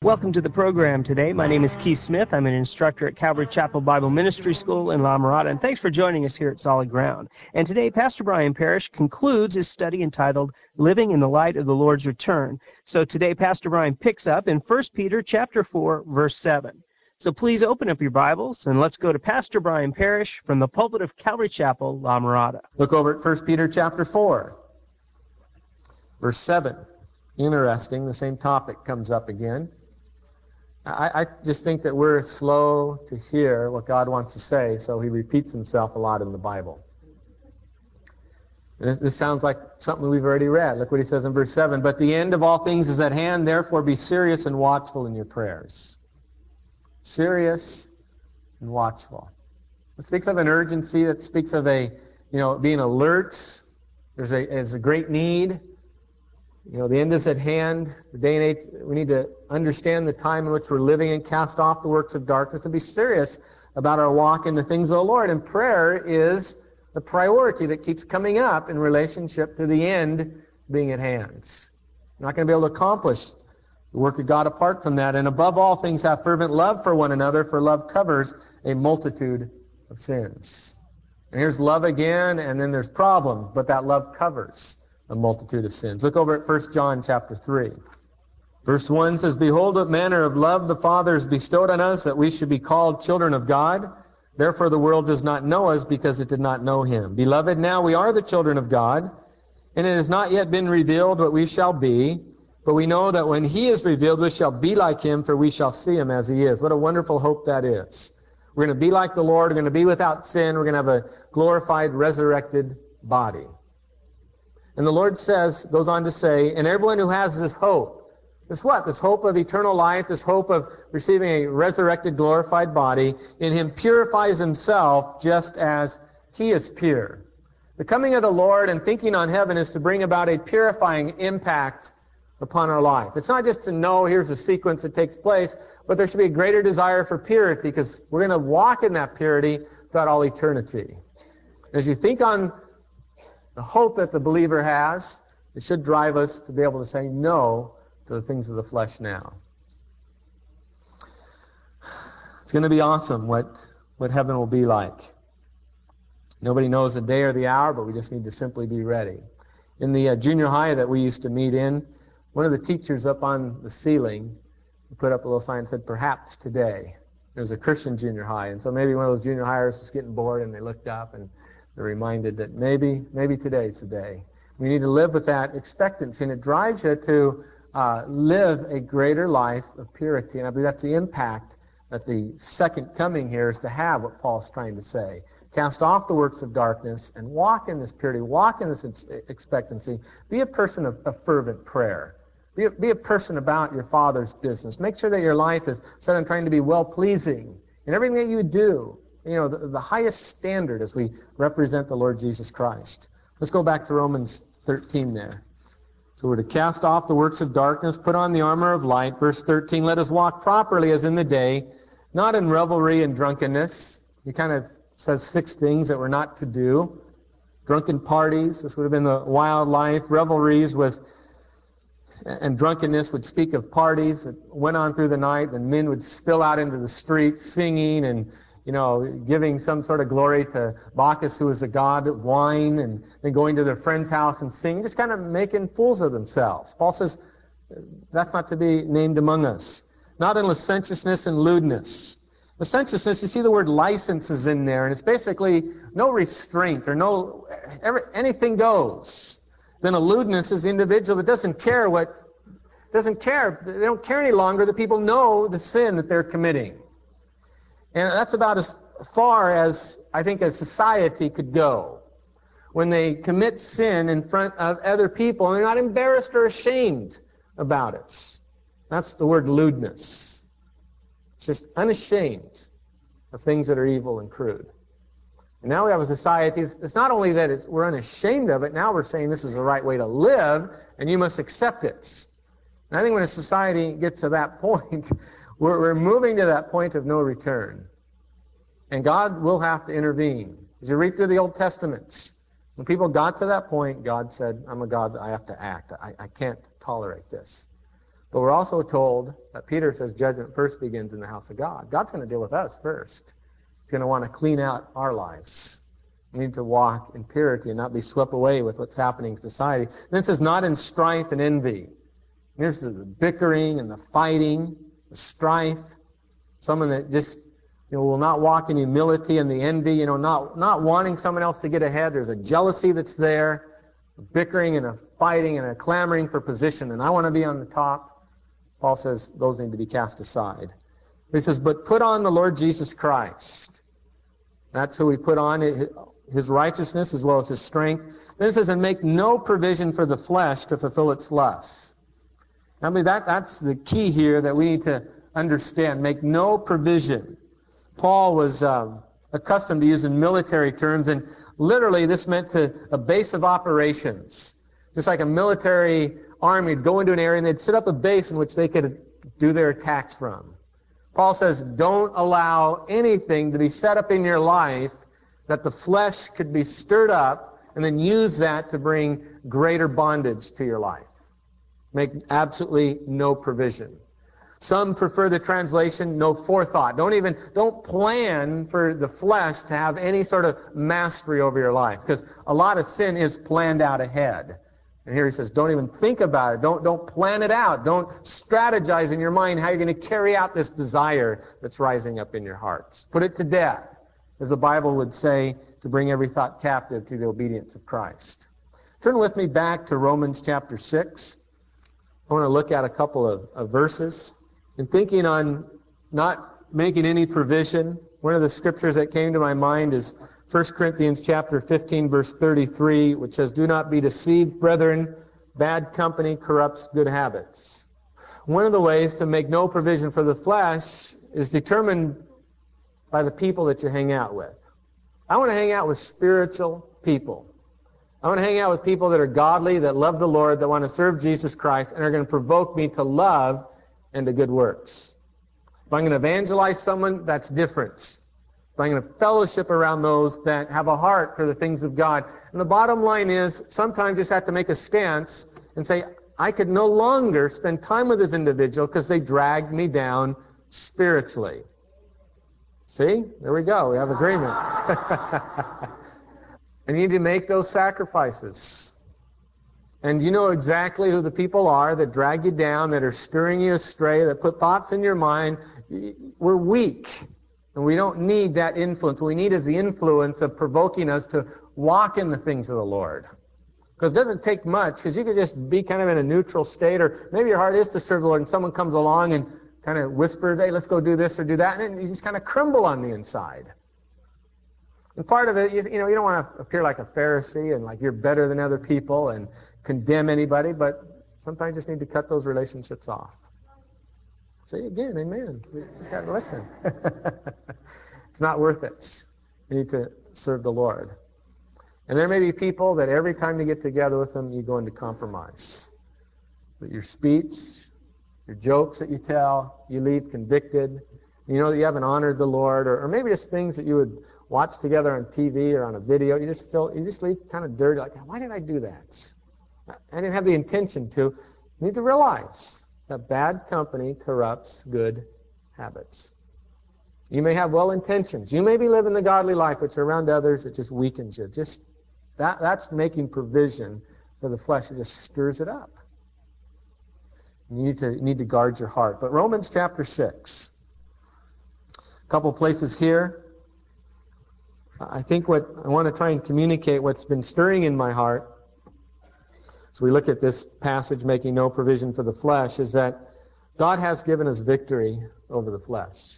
Welcome to the program today. My name is Keith Smith. I'm an instructor at Calvary Chapel Bible Ministry School in La Mirada, and thanks for joining us here at Solid Ground. And today, Pastor Brian Parrish concludes his study entitled Living in the Light of the Lord's Return. So today, Pastor Brian picks up in 1 Peter chapter 4, verse 7. So please open up your Bibles, and let's go to Pastor Brian Parrish from the pulpit of Calvary Chapel, La Mirada. Look over at 1 Peter chapter 4, verse 7. Interesting, the same topic comes up again. I just think that we're slow to hear what God wants to say, so he repeats himself a lot in the Bible. And this sounds like something we've already read. Look what he says in verse 7. But the end of all things is at hand, therefore be serious and watchful in your prayers. Serious and watchful. It speaks of an urgency. That speaks of being alert. There's a great need. The end is at hand. The day and age, we need to understand the time in which we're living and cast off the works of darkness and be serious about our walk in the things of the Lord. And prayer is the priority that keeps coming up in relationship to the end being at hand. You're not going to be able to accomplish the work of God apart from that. And above all things, have fervent love for one another, for love covers a multitude of sins. And here's love again, and then there's problem, but that love covers a multitude of sins. Look over at 1 John chapter 3. Verse 1 says, Behold what manner of love the Father has bestowed on us, that we should be called children of God. Therefore the world does not know us, because it did not know him. Beloved, now we are the children of God, and it has not yet been revealed what we shall be. But we know that when he is revealed, we shall be like him, for we shall see him as he is. What a wonderful hope that is. We're going to be like the Lord. We're going to be without sin. We're going to have a glorified, resurrected body. And the Lord goes on to say, and everyone who has this hope, this what? This hope of eternal life, this hope of receiving a resurrected, glorified body, in him purifies himself just as he is pure. The coming of the Lord and thinking on heaven is to bring about a purifying impact upon our life. It's not just to know here's a sequence that takes place, but there should be a greater desire for purity, because we're going to walk in that purity throughout all eternity. As you think on the hope that the believer has, it should drive us to be able to say no to the things of the flesh now. It's going to be awesome what heaven will be like. Nobody knows the day or the hour, but we just need to simply be ready. In the junior high that we used to meet in, one of the teachers up on the ceiling put up a little sign that said, perhaps today. It was a Christian junior high, and so maybe one of those junior highers was getting bored and they looked up and they're reminded that maybe today's the day. We need to live with that expectancy, and it drives you to live a greater life of purity. And I believe that's the impact that the second coming here is to have, what Paul's trying to say. Cast off the works of darkness and walk in this purity, walk in this expectancy. Be a person of fervent prayer. Be a person about your Father's business. Make sure that your life is set on trying to be well-pleasing in everything that you do. The highest standard as we represent the Lord Jesus Christ. Let's go back to Romans 13 there. So we're to cast off the works of darkness, put on the armor of light. Verse 13, let us walk properly as in the day, not in revelry and drunkenness. He kind of says 6 things that we're not to do. Drunken parties, this would have been the wild life. Revelries and drunkenness would speak of parties that went on through the night, and men would spill out into the streets singing and giving some sort of glory to Bacchus, who is the god of wine, and then going to their friend's house and singing, just kind of making fools of themselves. Paul says that's not to be named among us. Not in licentiousness and lewdness. Licentiousness, you see the word license is in there, and it's basically no restraint or anything goes. Then a lewdness is the individual that doesn't care. They don't care any longer that people know the sin that they're committing. And that's about as far as, I think, as society could go. When they commit sin in front of other people, and they're not embarrassed or ashamed about it. That's the word lewdness. It's just unashamed of things that are evil and crude. And now we have a society, it's not only that we're unashamed of it, now we're saying this is the right way to live, and you must accept it. And I think when a society gets to that point, we're moving to that point of no return. And God will have to intervene. As you read through the Old Testaments, when people got to that point, God said, I'm a God that I have to act. I can't tolerate this. But we're also told that Peter says judgment first begins in the house of God. God's going to deal with us first. He's going to want to clean out our lives. We need to walk in purity and not be swept away with what's happening in society. And then it says, not in strife and envy. Here's the bickering and the fighting, the strife. Someone that just will not walk in humility and the envy, not wanting someone else to get ahead. There's a jealousy that's there, a bickering and a fighting and a clamoring for position. And I want to be on the top. Paul says those need to be cast aside. He says, but put on the Lord Jesus Christ. That's who we put on, His righteousness as well as His strength. Then it says, and make no provision for the flesh to fulfill its lusts. I mean, that's the key here that we need to understand. Make no provision. Paul was accustomed to using military terms, and literally this meant a base of operations. Just like a military army would go into an area and they'd set up a base in which they could do their attacks from. Paul says, don't allow anything to be set up in your life that the flesh could be stirred up and then use that to bring greater bondage to your life. Make absolutely no provision. Some prefer the translation, no forethought. Don't plan for the flesh to have any sort of mastery over your life, because a lot of sin is planned out ahead. And here he says, don't even think about it. Don't plan it out. Don't strategize in your mind how you're going to carry out this desire that's rising up in your hearts. Put it to death, as the Bible would say, to bring every thought captive to the obedience of Christ. Turn with me back to Romans chapter 6. I want to look at a couple of verses. In thinking on not making any provision, one of the scriptures that came to my mind is 1 Corinthians chapter 15, verse 33, which says, do not be deceived, brethren. Bad company corrupts good habits. One of the ways to make no provision for the flesh is determined by the people that you hang out with. I want to hang out with spiritual people. I want to hang out with people that are godly, that love the Lord, that want to serve Jesus Christ, and are going to provoke me to love and to good works. If I'm going to evangelize someone, that's different. If I'm going to fellowship around those that have a heart for the things of God. And the bottom line is, sometimes you just have to make a stance and say, I could no longer spend time with this individual because they dragged me down spiritually. See? There we go. We have agreement. And you need to make those sacrifices. And you know exactly who the people are that drag you down, that are stirring you astray, that put thoughts in your mind. We're weak, and we don't need that influence. What we need is the influence of provoking us to walk in the things of the Lord. Because it doesn't take much, because you could just be kind of in a neutral state, or maybe your heart is to serve the Lord, and someone comes along and kind of whispers, hey, let's go do this or do that, and then you just kind of crumble on the inside. And part of it, you don't want to appear like a Pharisee and like you're better than other people and condemn anybody, but sometimes you just need to cut those relationships off. Say again, amen. You just got to listen. It's not worth it. You need to serve the Lord. And there may be people that every time you get together with them, you go into compromise. That your speech, your jokes that you tell, you leave convicted. You know that you haven't honored the Lord, or maybe just things that you would watch together on TV or on a video. You just leave kind of dirty, like, why did I do that? I didn't have the intention to. You need to realize that bad company corrupts good habits. You may have well intentions. You may be living the godly life, but you're around others, it just weakens you. That's making provision for the flesh. It just stirs it up. You need to guard your heart. But Romans chapter 6, a couple places here. I think what I want to try and communicate, what's been stirring in my heart, as we look at this passage, making no provision for the flesh, is that God has given us victory over the flesh.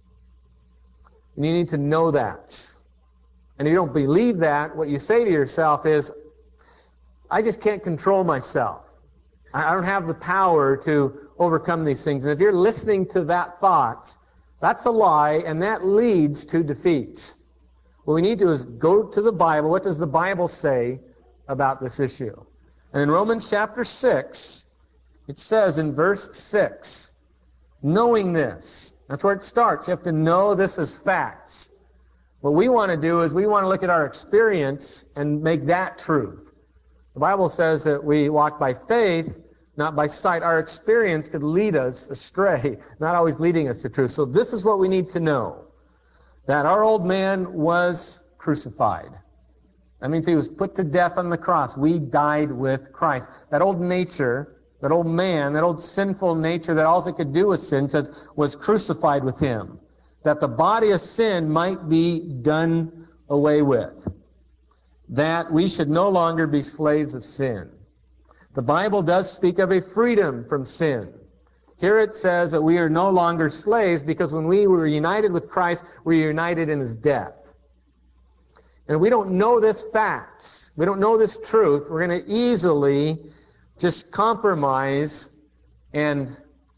And you need to know that. And if you don't believe that, what you say to yourself is, I just can't control myself. I don't have the power to overcome these things. And if you're listening to that thought, that's a lie, and that leads to defeat. What we need to do is go to the Bible. What does the Bible say about this issue? And in Romans chapter 6, it says in verse 6, knowing this. That's where it starts. You have to know this as facts. What we want to do is we want to look at our experience and make that truth. The Bible says that we walk by faith, not by sight. Our experience could lead us astray, not always leading us to truth. So this is what we need to know, that our old man was crucified. That means he was put to death on the cross. We died with Christ. That old nature, that old man, that old sinful nature that all it could do was sin, was crucified with him, that the body of sin might be done away with, that we should no longer be slaves of sin. The Bible does speak of a freedom from sin. Here it says that we are no longer slaves because when we were united with Christ, we were united in his death. And we don't know this fact, we don't know this truth, we're going to easily just compromise and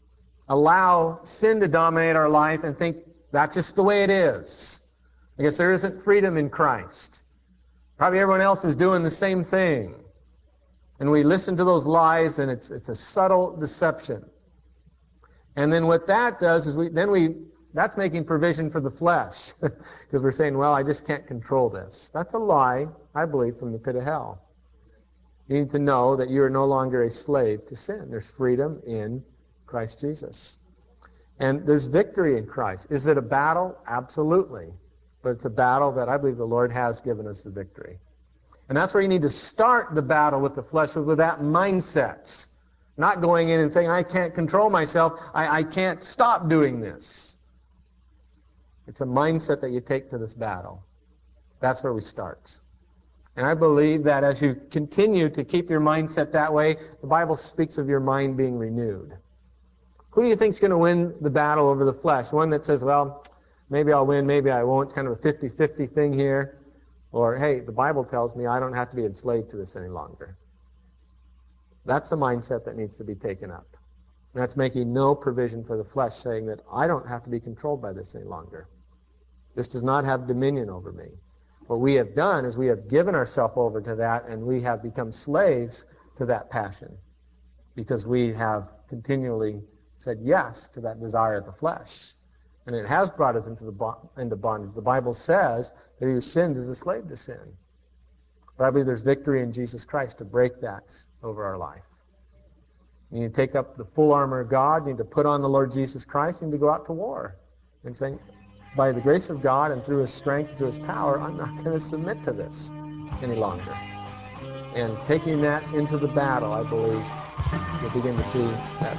allow sin to dominate our life and think that's just the way it is. I guess there isn't freedom in Christ. Probably everyone else is doing the same thing. And we listen to those lies, and it's a subtle deception. And then what that does is that's making provision for the flesh. Because we're saying, well, I just can't control this. That's a lie, I believe, from the pit of hell. You need to know that you are no longer a slave to sin. There's freedom in Christ Jesus. And there's victory in Christ. Is it a battle? Absolutely. But it's a battle that I believe the Lord has given us the victory. And that's where you need to start the battle with the flesh, with that mindset. Not going in and saying, I can't control myself. I can't stop doing this. It's a mindset that you take to this battle. That's where we start. And I believe that as you continue to keep your mindset that way, the Bible speaks of your mind being renewed. Who do you think is going to win the battle over the flesh? One that says, well, maybe I'll win, maybe I won't. It's kind of a 50-50 thing here. Or, hey, the Bible tells me I don't have to be enslaved to this any longer. That's a mindset that needs to be taken up. And that's making no provision for the flesh, saying that I don't have to be controlled by this any longer. This does not have dominion over me. What we have done is we have given ourselves over to that, and we have become slaves to that passion because we have continually said yes to that desire of the flesh. And it has brought us into bondage. The Bible says that he who sins is a slave to sin. But I believe there's victory in Jesus Christ to break that over our life. You need to take up the full armor of God. You need to put on the Lord Jesus Christ. You need to go out to war and say, by the grace of God and through his strength, through his power, I'm not going to submit to this any longer. And taking that into the battle, I believe you'll begin to see that